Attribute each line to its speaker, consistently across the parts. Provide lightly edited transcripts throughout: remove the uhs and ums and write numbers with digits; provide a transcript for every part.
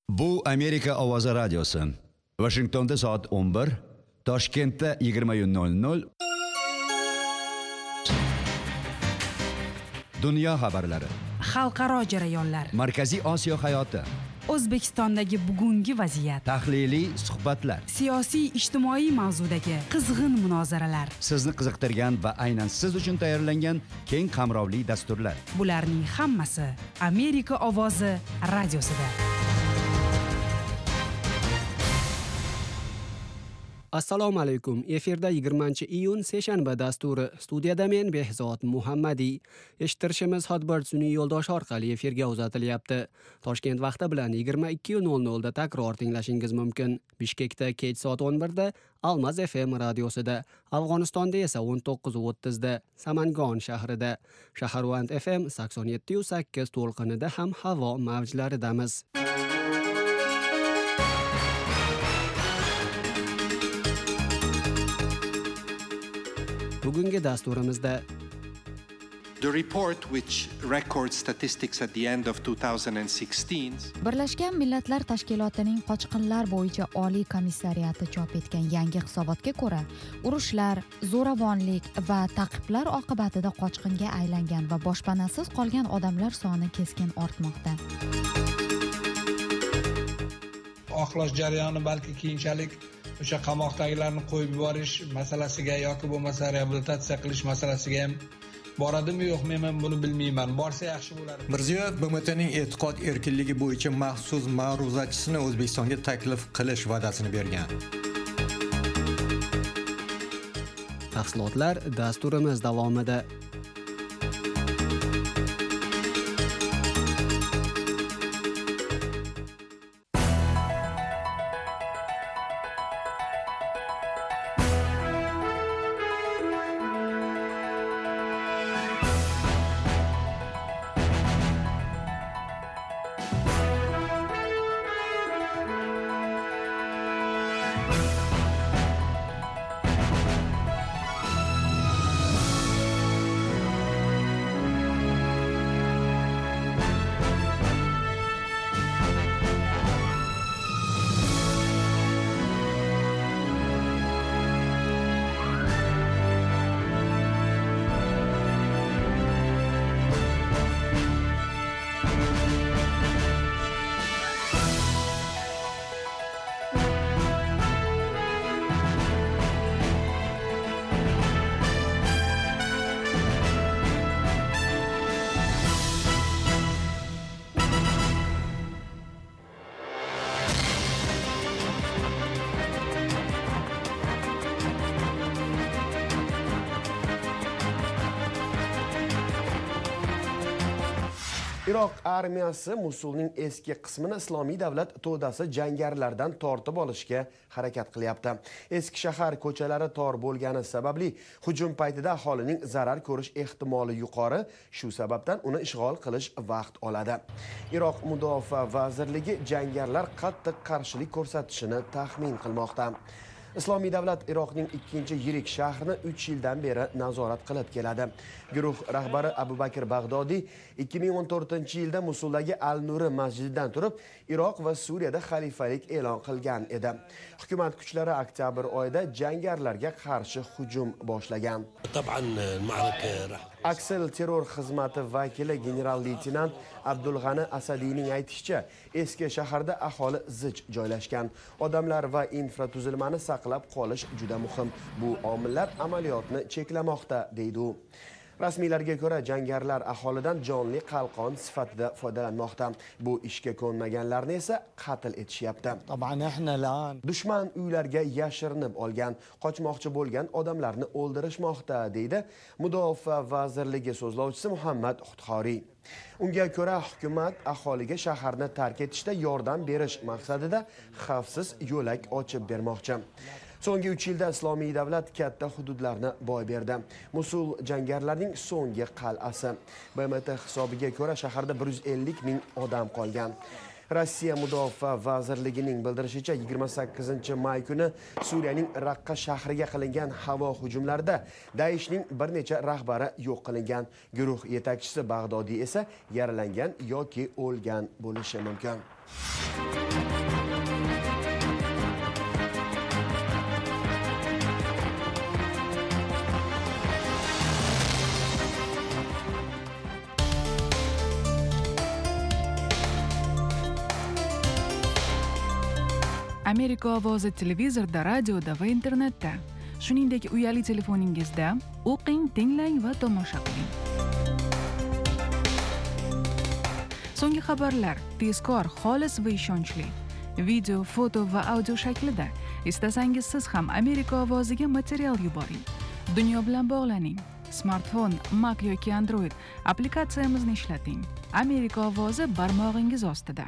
Speaker 1: Bu Amerika ovozi radiosi. Washingtonda soat 11, Toshkentda 20:00. Dunyo xabarlari.
Speaker 2: Xalqaro jarayonlar.
Speaker 1: Markaziy Osiyo hayoti.
Speaker 2: O'zbekistondagi bugungi vaziyat.
Speaker 1: Tahliliy suhbatlar.
Speaker 2: Siyosiy ijtimoiy mavzudagi qizg'in munozaralar.
Speaker 1: Sizni qiziqtirgan va aynan siz uchun tayyorlangan keng qamrovli dasturlar.
Speaker 2: Bularning hammasi Amerika ovozi radiosida.
Speaker 3: Assalomu alaykum. Efirda 20-iyun seshanba dasturi. Studiyada men Behzod Muhammadiy. Eshittirishimiz Hotbird sun'iy yo'ldosh orqali efirga uzatilyapti. Toshkent vaqti bilan 22:00 da takror tinglashingiz mumkin. Bishkekda kech soat 11 da Almaz FM radiosida, Afg'onistonda esa 19:30 da Samangon shahrida, Shaharvand FM 87.8 to'lqinida ham havo mavjlaridamiz. Bugungi dasturimizda
Speaker 4: The report which records statistics at the end of 2016
Speaker 5: Birlashgan Millatlar Tashkilotining qochqinlar bo'yicha Oliy komissariyati chop etgan yangi hisobotga ko'ra, urushlar, zo'ravonlik va ta'qiblar oqibatida qochqinga aylangan va boshpanasiz qolgan odamlar soni keskin ortmoqda.
Speaker 6: Oqlash jarayoni balki keyinchalik o'sha qamoqdagilarni qo'yib yuborish masalasiga yoki bo'lmasa reabilitatsiya qilish masalasiga ham boradimi yo'qmi men buni bilmayman. Borsa yaxshi bo'lar.
Speaker 7: Mirziyoyev BMTning e'tiqod erkinligi bo'yicha maxsus ma'ruzachisini O'zbekistonga taklif qilish va'dasini bergan.
Speaker 3: Tafsilotlar dasturimiz davomida.
Speaker 8: Iroq armiyasi Musulning eski qismini Islomiy davlat to'dasi jangarilardan tortib olishga harakat qilyapti. Eski shahar ko'chalari tor bo'lgani sababli hujum paytida aholining zarar ko'rish ehtimoli yuqori, shu sababdan uni ishg'ol qilish vaqt oladi. Iroq mudofaa vazirligi jangarilar qattiq qarshilik ko'rsatishini taxmin qilmoqda. Islomiy davlat Iroqning ikkinchi yirik shahrini 3 yildan beri nazorat qilib keladi. Guruh rahbari Abu Bakr Bag'dodiy 2014-yilda Musuldagi Al-Nuri masjididan turib, Iroq va Suriyada xalifalik e'lon qilgan edi. Hukumat kuchlari oktyabr oyida jangarilarga qarshi hujum boshlagan. Aksel terror xizmati vakili general-leytenant Abdulg'ani Asadiyning aytishicha, eski shaharda aholi zich joylashgan. Odamlar va infratuzilmani saqlab qolish juda muhim. Bu omillar amaliyotni cheklamoqda, deydi u. Rasmiylarga ko'ra, jangarilar aholidan jonli qalqon sifatida foydalanmoqda. Bu ishga ko'nmaganlarni esa qatl etishyapti. Dushman uylarga yashirinib olgan, qochmoqchi bo'lgan odamlarni o'ldirishmoqda, deydi Mudofaa vazirligi so'zlovchisi Muhammad Xudxoriy. Unga ko'ra, hukumat aholiga shaharni tark etishda yordam berish maqsadida xavfsiz yo'lak ochib bermoqchi. So'nggi 3 yilda Islomiy davlat katta hududlarni boy berdi. Musul jangarilarning so'nggi qal'asi. BMT hisobiga ko'ra shaharda 150 ming odam qolgan. Rossiya Mudofaa vazirligining bildirishicha 28-may kuni Suriyaning Raqqa shahriga qilingan havo hujumlarida Daeshning bir necha rahbari yo'q qilingan. Guruh yetakchisi Bag'dodiy esa yaralangan yoki o'lgan bo'lishi mumkin.
Speaker 2: Amerika ovozi televizorda, radioda va internetda. Shuningdek, uyali telefoningizda o'qing, tinglang va tomosha qiling. So'nggi xabarlar tezkor, xolis va ishonchli. Video, foto va audio shaklida. Istasangiz siz ham Amerika ovoziga material yuboring. Dunyo bilan bog'laning. Smartfon, Mac yoki Android applikatsiyamizni ishlating. Amerika ovozi barmog'ingiz ostida.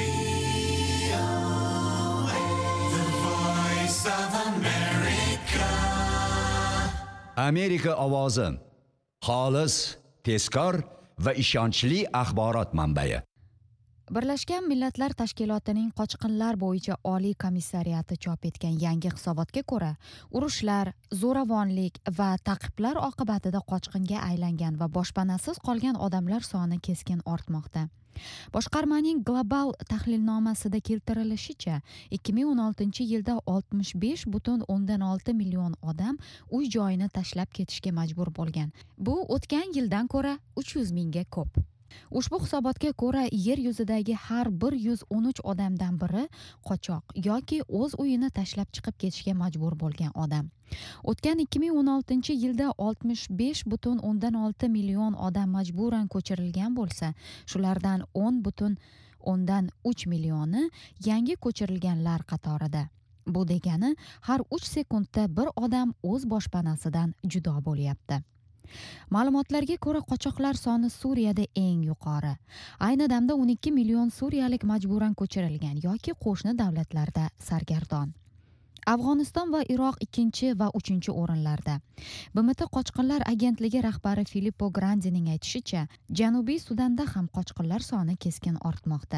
Speaker 1: Amerika ovozi. Xolis, tezkor va ishonchli axborot manbai.
Speaker 5: Birlashgan Millatlar Tashkilotining qochqinlar bo'yicha Oliy komissariyati chop etgan yangi hisobotga ko'ra, urushlar, zo'ravonlik va ta'qiblar oqibatida qochqinga aylangan va boshpanasiz qolgan odamlar soni keskin ortmoqda. Boshqarmaning global tahlilnomasida keltirilishicha, 2016-yilda 65,6 million odam uy joyini tashlab ketishga majbur bo'lgan. Bu o'tgan yildan ko'ra 300 mingga ko'p. Ushbu hisobotga ko'ra, yer yuzidagi har 113 odamdan biri qochoq yoki o'z uyini tashlab chiqib ketishga majbur bo'lgan odam. O'tgan 2016-yilda 65,6 million odam majburan ko'chirilgan bo'lsa, shulardan 10,3 millioni yangi ko'chirilganlar qatorida. Bu degani, har 3 sekundda bir odam o'z boshpanasidan judo bo'lyapti. Ma'lumotlarga ko'ra, qochoqlar soni Suriyada eng yuqori. Ayni damda 12 million suriyalik majburan ko'chirilgan yoki qo'shni davlatlarda sargardon. Afg'oniston va Iroq 2 va 3 o'rinlarda. BMT qochqinlar agentligi rahbari Filippo Grandining aytishicha, Janubiy Sudanda ham qochqinlar soni keskin ortmoqda.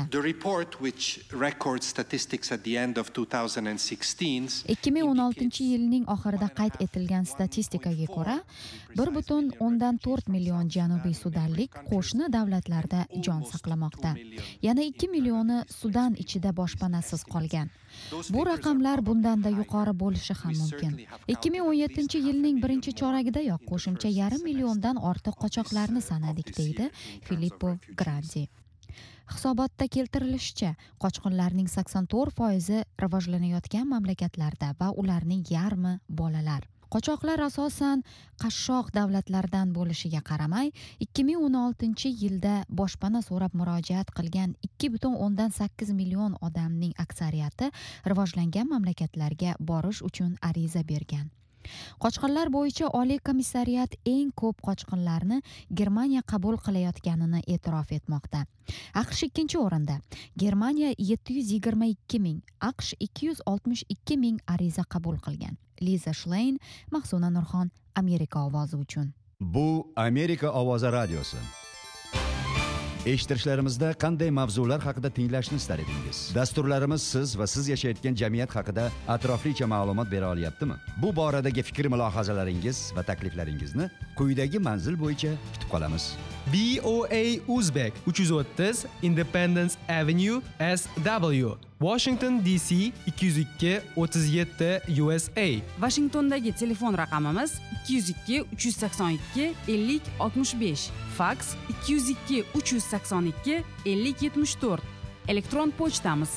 Speaker 5: 2016-yilning oxirida qayd etilgan statistikaga ko'ra, 1,4 million janubiy sudanlik qo'shni davlatlarda jon saqlamoqda. Yana 2 millioni Sudan ichida boshpanasiz qolgan. Bu raqamlar bundanda yuqori bo'lishi ham mumkin. 2017-yilning birinchi choragidayoq qo'shimcha 1,5 milliondan ortiq qochoqlarni sanadik, deydi Filippo Grandi. Hisobotda keltirilishicha, qochqinlarning 84% rivojlanayotgan mamlakatlarda va ularning yarmi bolalar. Qochoqlar asosan qashshoq davlatlardan bo'lishiga qaramay, 2016-yilda boshpana so'rab murojaat qilgan 2,8 million odamning aksariyati rivojlangan mamlakatlarga borish uchun ariza bergan. Qochqinlar bo'yicha Oliy komissariyat eng ko'p qochqinlarni Germaniya qabul qilayotganini e'tirof etmoqda. AQSh 2-o'rinda. Germaniya 722 ming, AQSh 262 ming ariza qabul qilgan. Liza Schlein, Mahsuna Nurxon, Amerika ovozi uchun.
Speaker 1: Bu Amerika ovozi radiosi. Eshittirishlarimizda qanday mavzular haqida tinglashni istar edingiz? Dasturlarimiz siz va siz yashayotgan jamiyat haqida atroflicha ma'lumot bera olyaptimi? Bu boradagi fikr-mulohazalaringiz va takliflaringizni quyidagi manzil bo'yicha kutib qolamiz.
Speaker 9: BOA Uzbek 330 Independence Avenue SW, Washington DC 202 37 USA.
Speaker 2: Washingtondagi telefon raqamimiz 202 382 50 65, fax 202 382 50 74. Elektron pochtamiz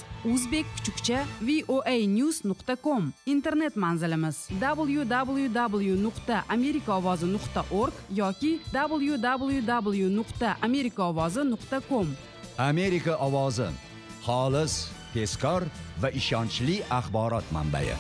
Speaker 2: uzbek_voanews.com. Internet manzilimiz www.amerikaovozi.org yoki www.amerikaovozi.com.
Speaker 1: Amerika ovozi. Xolis, tezkor va ishonchli axborot manbai.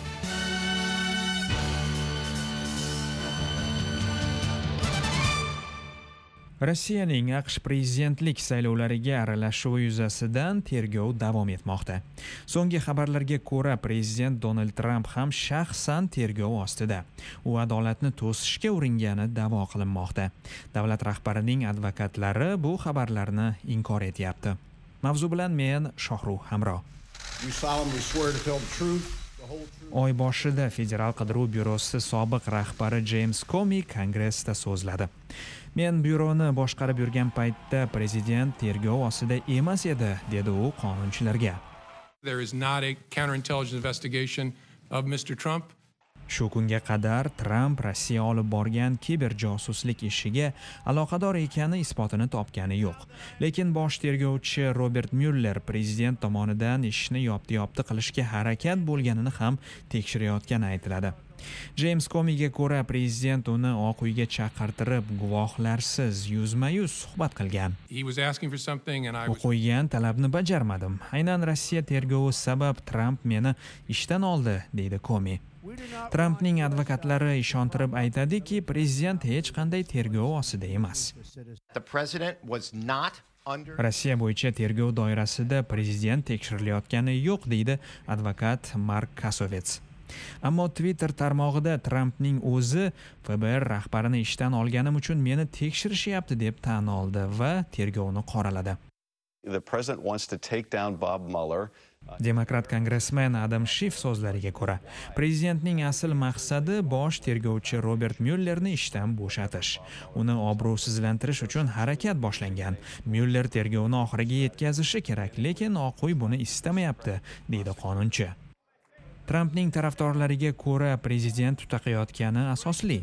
Speaker 10: Rossiyaning AQSh prezidentlik saylovlariga aralashuvi yuzasidan tergov davom etmoqda. So'nggi xabarlarga ko'ra, prezident Donald Trump ham shaxsan tergov ostida. U adolatni to'sishga uringani da'vo qilinmoqda. Davlat rahbarining advokatlari bu xabarlarni inkor etyapti. Mavzu bilan men Shohruh Hamro. Oy boshida Federal qidiruv byurosi sobiq rahbari James Comey Kongressda so'zladi. Men byuroni boshqarib yurgan paytda prezident tergov ostida emas edi, dedi u qonunchilarga.
Speaker 11: There is not a counterintelligence investigation of Mr. Trump.
Speaker 10: Shu kunga qadar Tramp Rossiya olib borgan kiber josuslik ishiga aloqador ekani isbotini topgani yo'q. Lekin bosh tergovchi Robert Myuller prezident tomonidan ishni yopti qilishga harakat bo'lganini ham tekshirayotgani aytiladi. James Comeyga ko'ra, prezident uni Oq uyga chaqirtirib, guvohlarsiz yuzma-yuz suhbat qilgan. U qo'ygan talabni bajarmadim. Aynan Rossiya tergovi sabab Tramp meni ishdan oldi, deydi Comey. Trampning advokatlari ishontirib aytadiki, prezident hech qanday tergov ostida emas. Rossiya bo'yicha tergov doirasida prezident tekshirilayotgani yo'q, deydi advokat Mark Kasovets. Ammo Twitter tarmog'ida Trampning o'zi FBR rahbarini ishdan olganim uchun meni tekshirishyapti deb tan oldi va tergovni qoraladi. Demokrat kongressmen Adam Schiff so'zlariga ko'ra, prezidentning asl maqsadi bosh tergovchi Robert Myullerni ishdan bo'shatish. Uni obro'sizlantirish uchun harakat boshlangan. Myuller tergovni oxiriga yetkazishi kerak, lekin Oq uy buni istamayapti, deydi qonunchi. Trampning tarafdorlariga ko'ra, prezident tutaqayotgani asosli.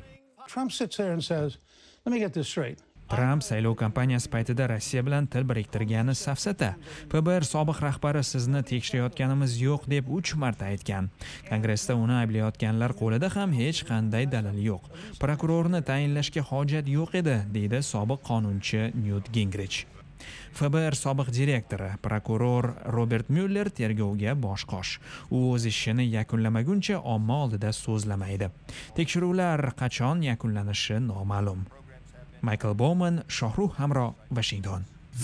Speaker 10: Tramp saylov kampaniyasi paytida Rossiya bilan til biriktirgani safsata. FBR sobiq rahbari sizni tekshirayotganimiz yo'q deb 3 marta aytgan. Kongressda uni ayblayotganlar qo'lida ham hech qanday dalil yo'q. Prokurorni tayinlashga hojat yo'q edi, deydi sobiq qonunchi Newt Gingrich. FBR sobiq direktori, prokuror Robert Myuller tergovga bosh-qosh. U o'z ishini yakunlamaguncha omma oldida so'zlamaydi. Tekshiruvlar qachon yakunlanishi noma'lum. Michael Bowman, Shohruh Hamro, Washington.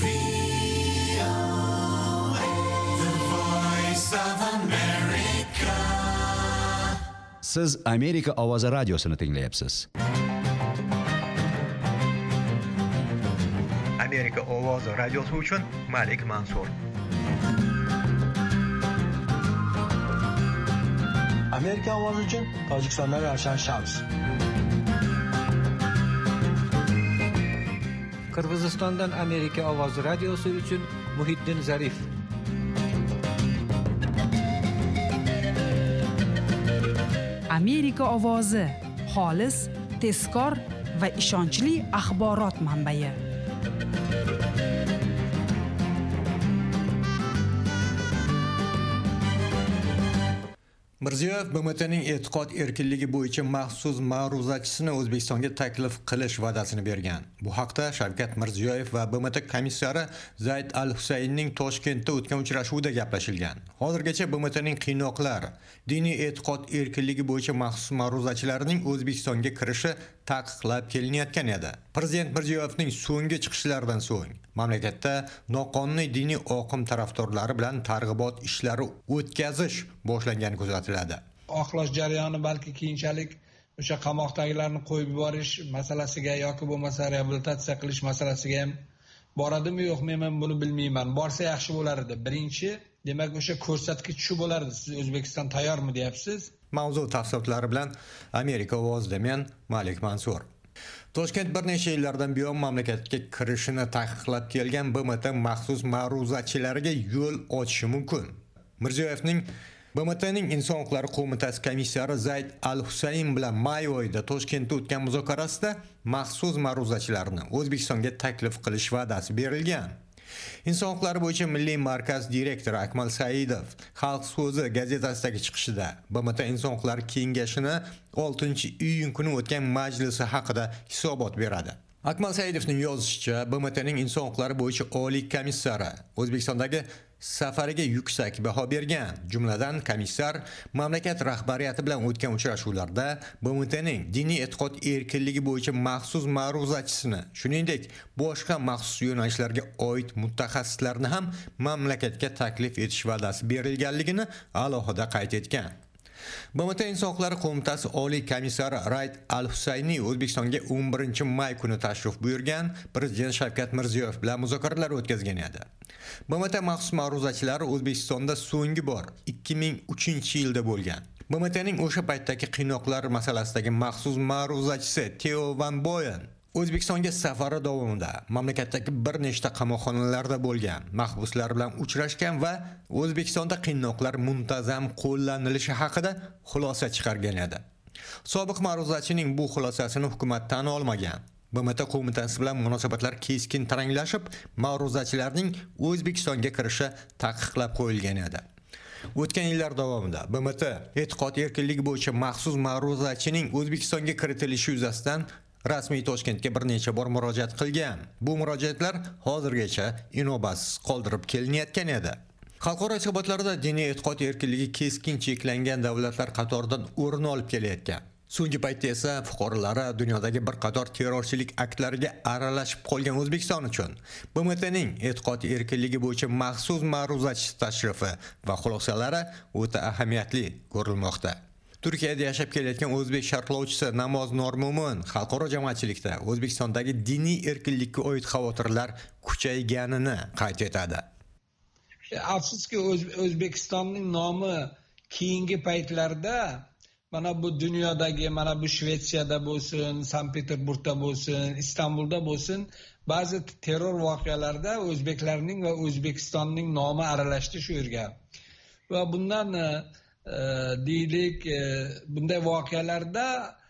Speaker 1: Siz Amerika ovozi radiosini tinglayapsiz.
Speaker 11: Amerika ovozi radiosi uchun Malik Mansur.
Speaker 12: Amerika ovozi uchun Tojikistondan Ravshan Shams.
Speaker 13: Qirg'izistondan Amerika ovozi radiosi uchun Muhiddin Zarif.
Speaker 14: Amerika ovozi xolis, tezkor va ishonchli axborot manbai.
Speaker 7: Mirziyoyev BMTning e'tiqod erkinligi bo'yicha maxsus ma'ruzachisini O'zbekistonga taklif qilish va'dasini bergan. Bu haqda Shavkat Mirziyoyev va BMT komissari Zayd al-Husaynning Toshkentda o'tgan uchrashuvida gaplashilgan. Hozirgacha BMTning qiynoqlar, diniy e'tiqod erkinligi bo'yicha maxsus ma'ruzachilarning O'zbekistonga kirishi taqiqlab kelinayotgan edi. Prezident Mirziyoyevning so'nggi chiqishlaridan so'ng mamlakatda noqonuniy diniy oqim tarafdorlari bilan targ'ibot ishlari o'tkazish boshlangani kuzatiladi.
Speaker 6: Oqlash jarayoni balki keyinchalik o'sha qamoqdagilarni qo'yib yuborish masalasiga yoki bo'lmasa reabilitatsiya qilish masalasiga ham boradimi yo'q, men buni bilmayman. Borsa yaxshi bo'lar edi. Birinchi, demak o'sha ko'rsatkich shu bo'lardi. Siz O'zbekiston tayyormi deyapsiz?
Speaker 7: Mavzu tafsilotlari bilan Amerika ovozida men Malik Mansur. Toshkent bir necha yillardan buyon mamlakatga kirishini taqiqlab kelgan BMT maxsus ma'ruzachilariga yo'l ochishi mumkin. Mirziyoyevning BMTning Inson huquqlari qo'mitasi komissari Zayd al-Husayn bilan may oyida Toshkentda o'tgan muzokarasida maxsus ma'ruzachilarni O'zbekistonga taklif qilish va'dasi berilgan. Inson huquqlari bo'yicha Milliy markaz direktori Akmal Saidov Xalq so'zi gazetasidagi chiqishida BMT Inson huquqlari kengashining 6-iyun kuni o'tgan majlisi haqida hisobot beradi. Akmal Saidovning yozishicha, BMTning Inson huquqlari bo'yicha oliy komissari O'zbekistondagi safariga yuksak baho bergan. Jumladan, komissar mamlakat rahbariyati bilan o'tgan uchrashuvlarda BMTning diniy e'tiqod erkinligi bo'yicha maxsus ma'ruzachisini, shuningdek, boshqa maxsus yo'nalishlarga oid mutaxassislarni ham mamlakatga taklif etish va'dasi berilganligini alohida qayd etgan. BMT Inson huquqlari qo'mitasi oliy komissari Raid al-Husayni O'zbekistonga 11-may kuni tashrif buyurgan, Prezident Shavkat Mirziyoyev bilan muzokaralar o'tkazgan edi. BMT maxsus ma'ruzachilari O'zbekistonda so'nggi bor 2003-yilda bo'lgan. BMTning o'sha paytdagi qiynoqlar masalasidagi maxsus ma'ruzachisi Theo Van Boyen O'zbekistonga safari davomida mamlakatdagi bir nechta qamoqxonalarda bo'lgan, mahbuslar bilan uchrashgan va O'zbekistonda qiynoqlar muntazam qo'llanilishi haqida xulosa chiqargan edi. Sobiq ma'ruzachining bu xulosasini hukumat tan olmagan. BMT qo'mitasi bilan munosabatlar keskin taranglashib, ma'ruzachilarning O'zbekistonga kirishi taqiqlab qo'yilgan edi. O'tgan yillar davomida BMT e'tiqod erkinligi bo'yicha maxsus ma'ruzachining O'zbekistonga kiritilishi yuzasidan rasmiy Toshkentga bir necha bor murojaat qilgan. Bu murojaatlar hozirgacha inobatsiz qoldirib kelinayotgan edi. Xalqaro hisobotlarda diniy e'tiqod erkinligi keskin cheklangan davlatlar qatoridan o'rin olib kelayotgan. So'nggi paytda esa fuqarolari dunyodagi bir qator terrorchilik aktlariga aralashib qolgan O'zbekiston uchun BMTning e'tiqod erkinligi bo'yicha maxsus ma'ruzachi tashrifi va xulosalari o'ta ahamiyatli ko'rilmoqda. Turkiyada yashab kelayotgan o'zbek sharhlovchisi Namoz Normo'min xalqaro jamoatchilikda O'zbekistondagi diniy erkinlikka oid xavotirlar kuchayganini qayd etadi.
Speaker 6: Afsuski O'zbekistonning nomi keyingi paytlarda mana bu dunyodagi, mana bu Shvetsiyada bo'lsin, Sankt-Peterburgda bo'lsin, Istanbulda bo'lsin, ba'zi terror voqealarida o'zbeklarning va O'zbekistonning nomi aralashdi shu yerga. Va bundan deylik, bunday voqealarda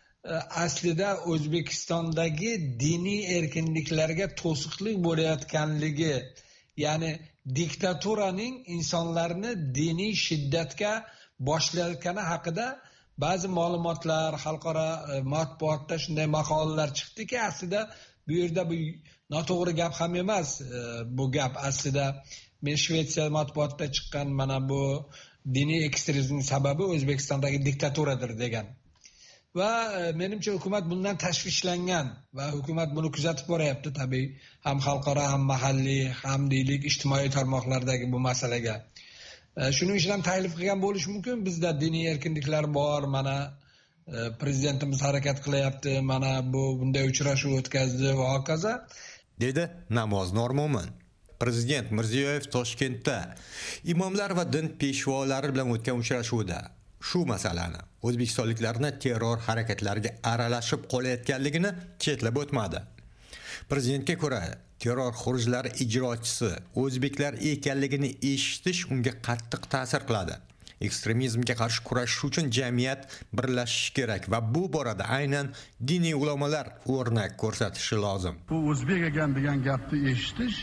Speaker 6: aslida O'zbekistondagi diniy erkinliklarga to'siqlik bo'layotganligi, ya'ni diktaturaning insonlarni diniy shiddatga boshlayotgani haqida ba'zi ma'lumotlar, xalqaro matbuotda shunday maqolalar chiqdiki, aslida bu yerda bu noto'g'ri gap ham emas. Bu gap aslida men Shvetsiya matbuotida chiqqan mana bu diniy ekstremizmning sababi O'zbekistondagi diktaturadir degan. Va menimcha hukumat bundan tashvishlangan va hukumat buni kuzatib boryapti tabiiy, ham xalqaro, ham mahalliy, ham deylik ijtimoiy tarmoqlardagi bu masalaga. Shuning uchun ham taklif qilgan bo'lish mumkin. Bizda diniy erkinliklar bor, mana prezidentimiz harakat qilyapti, mana bu bunday uchrashuv o'tkazdi va hokazo,
Speaker 7: dedi Namoz Normo'min. Prezident Mirziyoyev Toshkentda imomlar va din peshvolari bilan o'tgan uchrashuvda shu masalani, o'zbekistonliklarni terror harakatlariga aralashib qolayotganligini chetlab o'tmadi. Prezidentga ko'ra, terror xurujlari ijrochisi o'zbeklar ekanligini eshitish unga qattiq ta'sir qiladi. Ekstremizmga qarshi kurashish uchun jamiyat birlashishi kerak va bu borada aynan diniy ulamolar o'rnak ko'rsatishi lozim.
Speaker 15: Bu o'zbek ekan degan gapni eshitish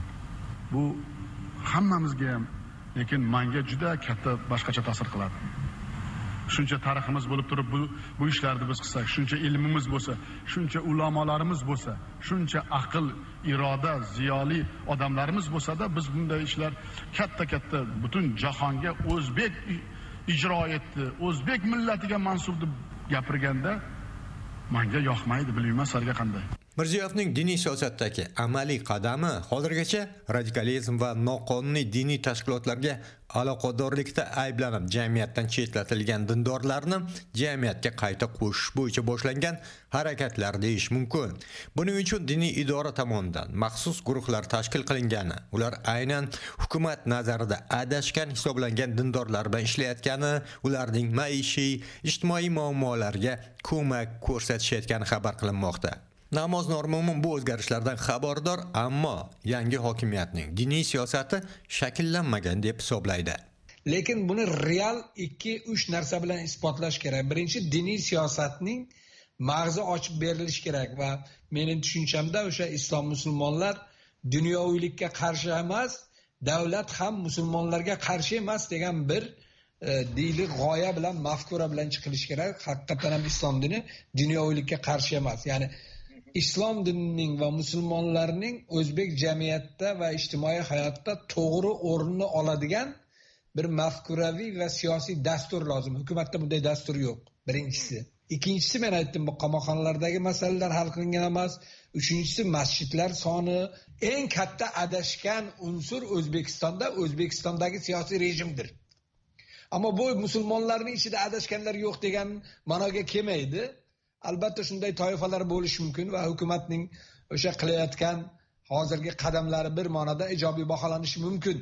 Speaker 15: bu hammamizga ham, lekin menga juda katta boshqacha ta'sir qiladi. Shuncha tariximiz bo'lib turib bu ishlarni biz qilsak, shuncha ilmimiz bo'lsa, shuncha ulamolarimiz bo'lsa, shuncha aql, iroda, ziyoli odamlarimiz bo'lsa-da, biz bunday ishlar katta butun jahonga o'zbek ijro etdi, o'zbek millatiga mansub deb gapirganda menga yoqmaydi, bilmayman sizlarga qanday.
Speaker 7: Mirziyoyevning diniy siyosatdagi amaliy qadami hozirgacha radikalizm va noqonuniy diniy tashkilotlarga aloqadorlikda ayblanib jamiyatdan chetlatilgan dindorlarni jamiyatga qayta qo'shish bo'yicha boshlangan harakatlar deyish mumkin. Buning uchun diniy idora tomonidan maxsus guruhlar tashkil qilingani, ular aynan hukumat nazarida adashgan hisoblangan dindorlar bilan ishlayotgani, ularning maishiy, ijtimoiy muammolariga ko'mak ko'rsatishayotgani xabar qilinmoqda. Namoz Normo'min bu o'zgarishlardan xabardor, ammo yangi hokimiyatning diniy siyosati shakllanmagan deb hisoblaydi.
Speaker 6: Lekin buni real 2-3 narsa bilan isbotlash kerak. Birinchi, diniy siyosatning mag'zi ochib berilishi kerak va mening tushunchamda o'sha islom musulmonlar dunyovilikka qarshi emas, davlat ham musulmonlarga qarshi emas degan bir deylik g'oya bilan, mafkura bilan chiqilishi kerak. Haqiqatan ham islom dini dunyovilikka qarshi emas. Ya'ni islom dinining va musulmonlarning o'zbek jamiyatda va ijtimoiy hayotda to'g'ri o'rnini oladigan bir mafkuraviy va siyosiy dastur lozim. Hukumatda bunday dastur yo'q. Birinchisi. Ikkinchisi, men aytdim, bu qamoqxonalardagi masalalar hal qilingan emas. Uchinchisi, masjidlar soni. Eng katta adashgan unsur O'zbekistondagi siyosiy rejimdir. Ammo bu musulmonlarning ichida adashganlar yo'q degan ma'noga kelmaydi. Albatta shunday toifalar bo'lishi mumkin va hukumatning o'sha qilayotgan hozirgi qadamlari bir ma'noda ijobiy baholanishi mumkin.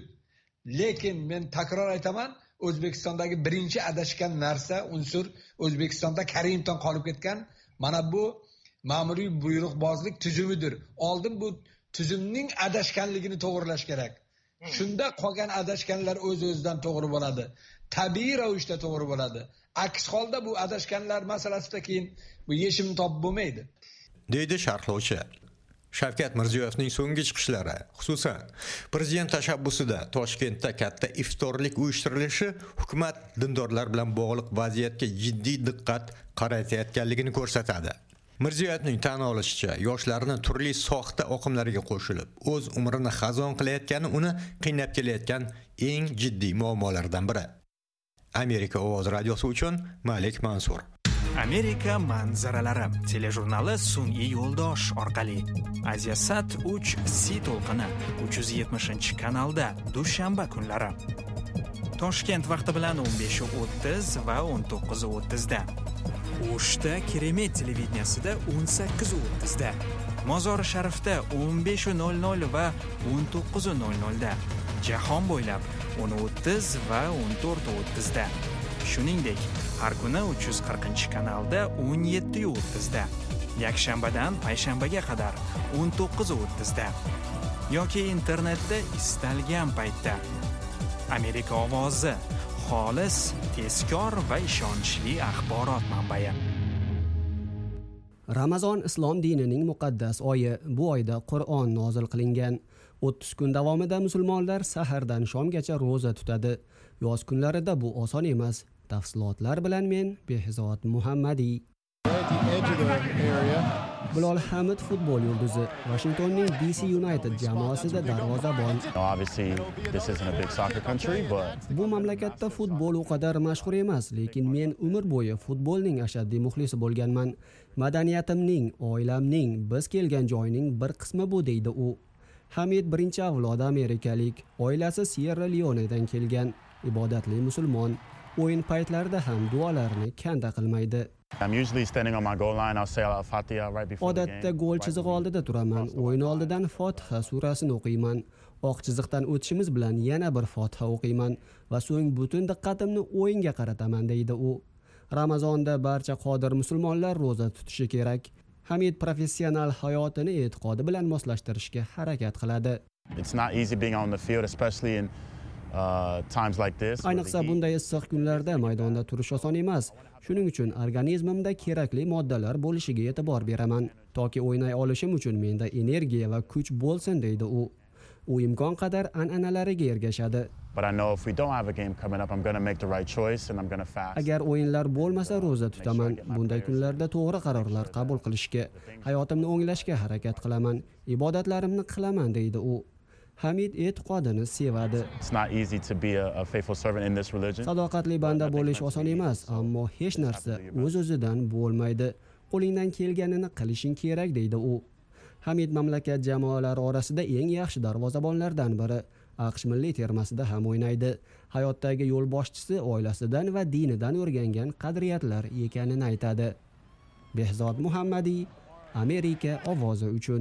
Speaker 6: Lekin men takror aytaman, O'zbekistondagi birinchi adashgan narsa, unsur O'zbekistonda Karimovdan qolib ketgan mana bu ma'muriy buyruqbozlik tuzumidir. Oldin bu tuzumning adashganligini to'g'rilash kerak. Shunda qolgan adashganlar o'z-o'zidan to'g'ri bo'ladi. Tabiiy ravishda to'g'ri bo'ladi. Aks holda bu adashganlar masalasida keyin bu yechim topib bo'lmaydi.
Speaker 7: Deydi sharhlovchi. Shavkat Mirziyoyevning so'nggi chiqishlari, xususan prezident tashabbusida Toshkentda katta iftorlik uyushtirilishi hukumat dindorlar bilan bog'liq vaziyatga jiddiy diqqat qaratayotganligini ko'rsatadi. Mirziyoyevning tan olishicha, yoshlarni turli soxta oqimlarga qo'shilib, o'z umrini xazon qilayotgani uni qiynab kelayotgan eng jiddiy muammolardan biri. Amerika ovozi radiosi uchun Malik Mansur.
Speaker 10: Amerika manzaralari telejurnali sun'iy yo'ldosh orqali Asiasat 3 C to'lqini 370-kanalda dushanba kunlari. Toshkent vaqti bilan 15:30 va 19:30 da. O'shda Keremet televideniyasida 18:30 da. Mozori Sharifda 15:00 va 19:00 da. Jahon bo'ylab 10:30 va 14:30 da. Shuningdek, har kuni 340-kanalda 17:30 da. Yakshanbadan payshanbaga qadar 19:30 da. Yoki internetda istalgan paytda. Amerika ovozi, xolis, tezkor va ishonchli axborot manbai.
Speaker 3: Ramazon islom dinining muqaddas oyi. Bu oyda Qur'on nozil qilingan. 30 kun davomida musulmonlar sahardan shomgacha roza tutadi. Yoz kunlarida bu oson emas. Tafsilotlar bilan men Behzod Muhammadiy. Bilol Hamid futbol yulduzi Washingtonning DC United jamoasida darvozabon. Bu mamlakatda futbol u qadar mashhur emas, lekin men umr bo'yi futbolning ashaddiy muxlisi bo'lganman. Madaniyatimning, oilamning, biz kelgan joyning bir qismi bu deydi u. Hamid birinchi avlod amerikalik, oilasi Sierra Leonedan kelgan, ibodatli musulmon. O'yin paytlarida ham duolarni kanda qilmaydi. Odatda gol chizig'i oldida turaman. O'yin oldidan Fotiha surasini o'qiyman. Oq chiziqdan o'tishimiz bilan yana bir Fotiha o'qiyman va so'ng butun diqqatimni o'yinga qarataman deydi u. Ramazonda barcha qodir musulmonlar roza tutishi kerak. Hamid professional hayotini e'tiqodi bilan moslashtirishga harakat qiladi. Ayniqsa bunday issiq kunlarda maydonda turish oson emas. Shuning uchun organizmimda kerakli moddalar bo'lishiga e'tibor beraman. Toki o'ynay olishim uchun menda energiya va kuch bo'lsin deydi u. U imkon qadar an'analariga ergashadi. Agar o'yinlar bo'lmasa roza tutaman. Bunday kunlarda to'g'ri qarorlar qabul qilishga, hayotimni o'nglashga harakat qilaman, ibodatlarimni qilaman deydi u. Hamid e'tiqodini sevadi. Sadoqatli banda bo'lish oson emas, ammo hech narsa o'z-o'zidan bo'lmaydi. Qo'lingdan kelganini qilishing kerak deydi u. Hamid mamlakat jamoalari orasida eng yaxshi darvozabonlardan biri. AQSh milliy termasida ham o'ynaydi. Hayotdagi yo'l boshchisi oilasidan va dinidan o'rgangan qadriyatlar ekanini aytadi. Behzod Muhammadiy, Amerika ovozi uchun.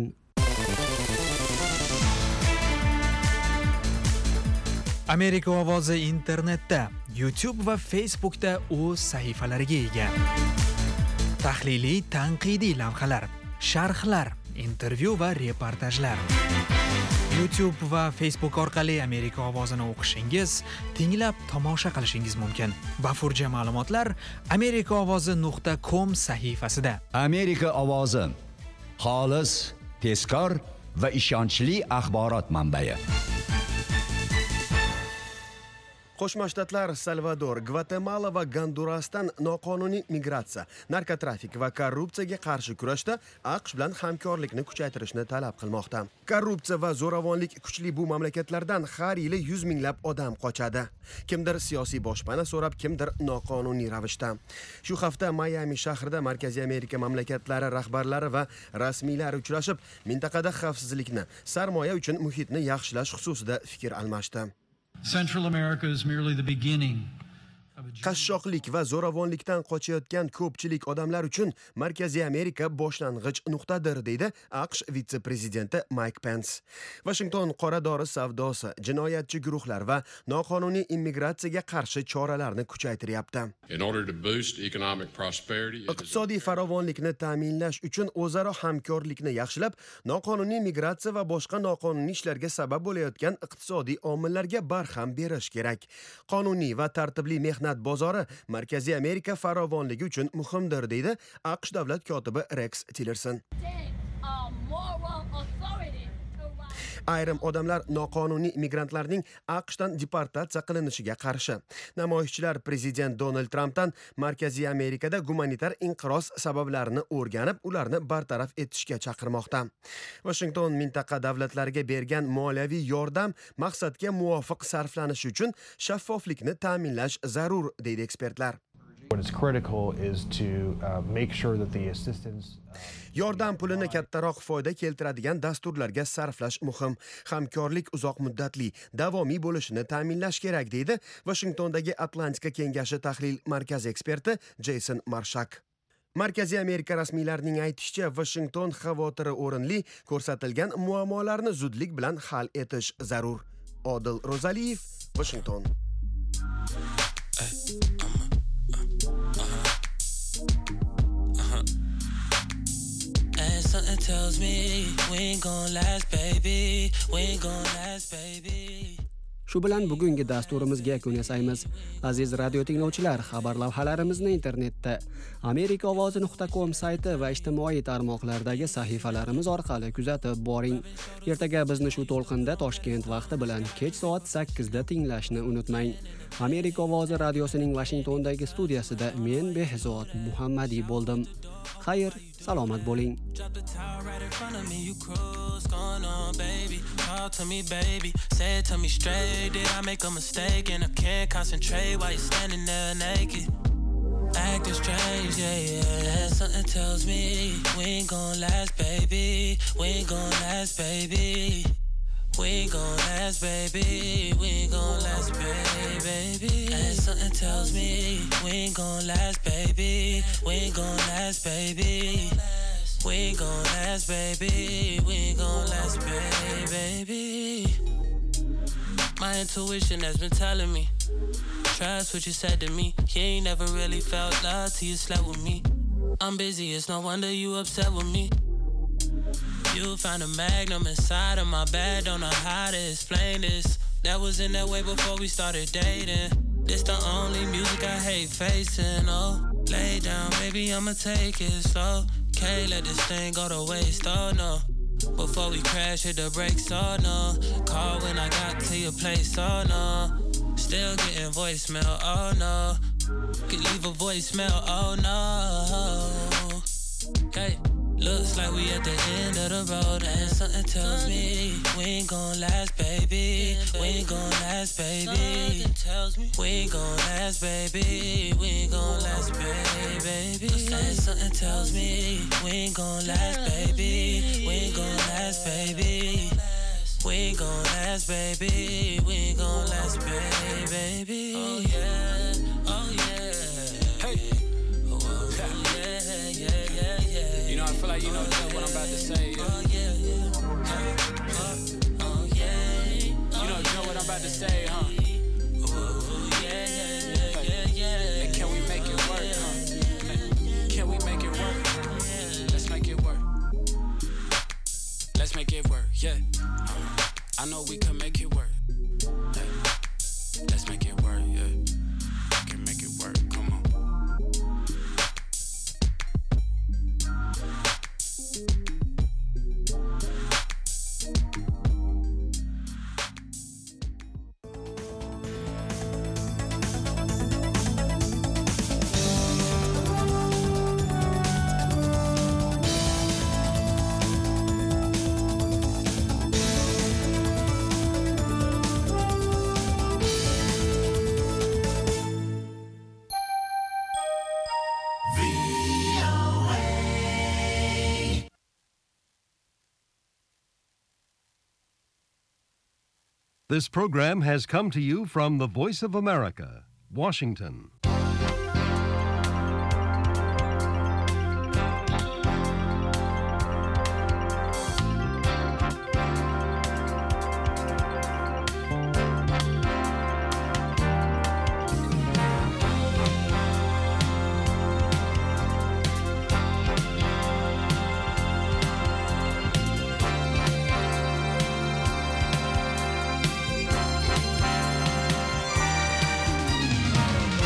Speaker 10: Amerika ovozi internetda, YouTube va Facebookda o'z sahifalariga ega. Tahliliy, tanqidiy lavhalar, sharhlar, intervyu va reportajlar. YouTube va Facebook orqali Amerika ovozini o'qishingiz, tinglab tomosha qilishingiz mumkin. Bafurja ma'lumotlar amerikaovozi.com sahifasida.
Speaker 1: Amerika ovozi, xolis, tezkor va ishonchli axborot manbai.
Speaker 8: Qo'shma Shtatlar, Salvador, Gvatemala va Gondurasdan noqonuniy migratsiya, narkotrafik va korrupsiyaga qarshi kurashda AQSh bilan hamkorlikni kuchaytirishni talab qilmoqda. Korrupsiya va zo'ravonlik kuchli bu mamlakatlardan har yili 100 minglab odam qochadi. Kimdir siyosiy boshpana so'rab, kimdir noqonuniy ravishda. Shu hafta Miami shahrida Markaziy Amerika mamlakatlari rahbarlari va rasmiylar uchrashib, mintaqada xavfsizlikni, sarmoya uchun muhitni yaxshilash xususida fikr almashdi.
Speaker 16: Central America is merely the beginning.
Speaker 8: Qashshoqlik va zo'ravonlikdan qochayotgan ko'pchilik odamlar uchun Markaziy Amerika boshlang'ich nuqtadir, deydi AQSh vitse-prezidenti Mike Pence. Washington qora dori savdosi, jinoyatchi guruhlar va noqonuniy immigratsiyaga qarshi choralarni kuchaytiryapti. Iqtisodiy farovonlikni ta'minlash uchun o'zaro hamkorlikni yaxshilab, noqonuniy migratsiya va boshqa noqonuniy ishlarga sabab bo'layotgan iqtisodiy omillarga barham berish kerak. Qonuniy va tartibli mehnat bozori Markaziy Amerika farovonligi uchun muhimdir, deydi AQSh davlat kotibi Rex Tillerson. Ayrim odamlar noqonuniy migrantlarning AQShdan deportatsiya qilinishiga qarshi. Namoyishchilar prezident Donald Trampdan Markaziy Amerikada gumanitar inqiroz sabablarini o'rganib, ularni bartaraf etishga chaqirmoqda. Washington mintaqa davlatlariga bergan moliyaviy yordam maqsadga muvofiq sarflanishi uchun shaffoflikni ta'minlash zarur, deydi ekspertlar.
Speaker 17: What is critical is to make sure that the assistance
Speaker 8: Yordam pulini kattaroq foyda keltiradigan dasturlarga sarflash muhim. Hamkorlik uzoq muddatli, davomiy bo'lishini ta'minlash kerak, deydi Washingtondagi Atlantika kengashi tahlil markazi eksperti Jason Marshak. Markaziy Amerika rasmiylarining aytishicha, Washington xavotiri o'rinli, ko'rsatilgan muammolarni zudlik bilan hal etish zarur. Odil Rozaliyev, Washington.
Speaker 18: Something tells me we ain't gonna last, baby. We ain't gonna last, baby.
Speaker 3: Shu bilan bugungi dasturimizga yakun yasaymiz. Aziz radio tinglovchilar, xabar lavhalarimizni internetda amerikaovozi.com sayti va ijtimoiy tarmoqlardagi sahifalarimiz orqali kuzatib boring. Ertaga bizni shu to'lqinda Toshkent vaqti bilan kech soat 8 da tinglashni unutmang. Amerika ovozi radiosining Washingtondagi studiyasida men Behzod Muhammadi bo'ldim. Xayr, salomat bo'ling.
Speaker 18: Drop the towel right in front of me, you cruise, going on, baby. Talk to me, baby. Say it to me straight. Did I make a mistake? And I can't concentrate while you're standing there naked. Acting strange, yeah. Something tells me we ain't gonna last, baby. We ain't gonna last, baby. We ain't gon' last, baby. We ain't gon' last, baby. And something tells me we ain't gon' last, baby. We ain't gon' last, baby. We ain't gon' last, baby. We ain't gon' last, baby. My intuition has been telling me, trust what you said to me. You ain't never really felt love till you slept with me. I'm busy, it's no wonder you upset with me. You found a magnum inside of my bed, don't know how to explain this. That was in that way before we started dating. This the only music I hate facing, oh. Lay down, baby, I'ma take it slow. Can't let this thing go to waste, oh no. Before we crash, hit the brakes, oh no. Call when I got to your place, oh no. Still getting voicemail, oh no. Could leave a voicemail, oh no. Hey. Looks like we at the end of the road, and something tells me we ain't gon' last, baby. We ain't gon' last, baby. We ain't gon' last, baby. We ain't gon' last, baby. And something tells me we ain't gon' last, baby. We ain't gon' last, baby. We ain't gon' last, baby. We ain't gon' last, baby. Oh yeah, oh yeah. Hey.
Speaker 19: I feel like you know what I'm about to say. Yeah.
Speaker 18: Oh yeah, oh yeah.
Speaker 19: You know what I'm about to say, huh?
Speaker 18: Oh yeah.
Speaker 19: And can we make it work, huh? Can we make it work? Let's make it work. Let's make it work, yeah. I know we can make it work. Let's make it work, yeah. Can make it work, come on.
Speaker 20: This program has come to you from the Voice of America, Washington.